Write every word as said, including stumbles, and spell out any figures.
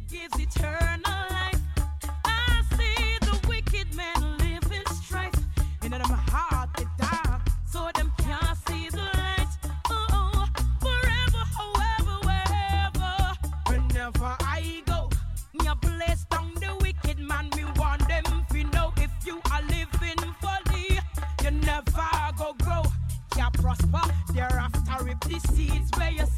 gives eternal life. I see the wicked men live in strife. In them heart the dark, so them can't see the light. Oh, forever, however, wherever, whenever I go, me a place down the wicked man. Me want them to know if you are living folly, you never go grow, can't prosper. Thereafter, if the seeds where you